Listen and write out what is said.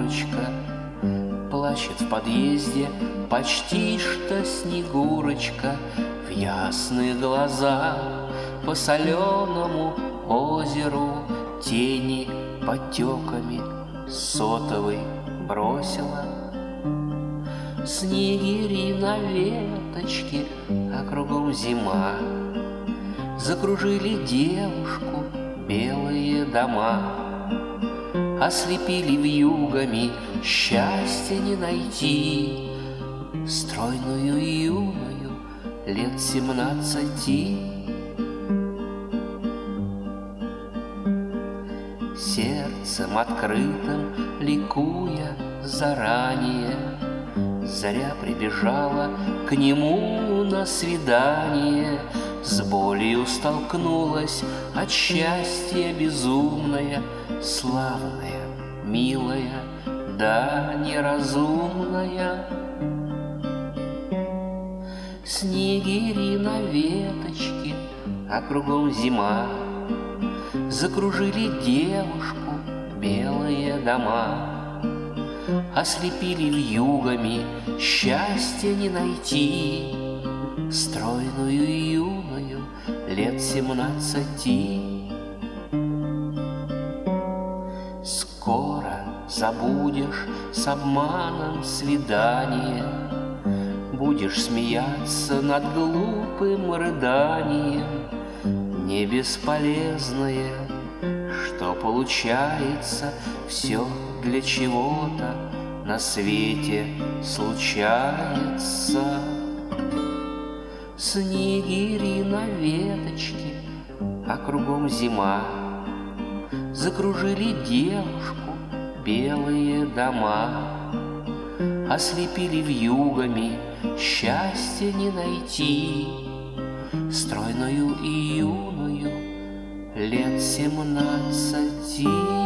Снегурочка. Плачет в подъезде почти что Снегурочка. В ясных глазах по соленому озеру тени потеками сотовой бросила. Снегири на веточке, а кругом зима. Закружили девушку белые дома. Ослепили вьюгами, счастья не найти. Стройную и юную, лет 17. Сердцем открытым, ликуя заранее, заря прибежала к нему на свидание. С болью столкнулась от счастья безумная, славная, милая, да неразумная. Снегири на веточке, а кругом зима. Закружили девушку белые дома. Ослепили вьюгами, счастья не найти. Стройную и юную, лет 17. Скоро забудешь с обманом свидание. Будешь смеяться над глупым рыданием. Не бесполезное, что получается все для чего-то на свете случается. Снегири на веточке, а кругом зима. Закружили девушку белые дома. Ослепили вьюгами, счастья не найти. Стройную и юную, лет 17.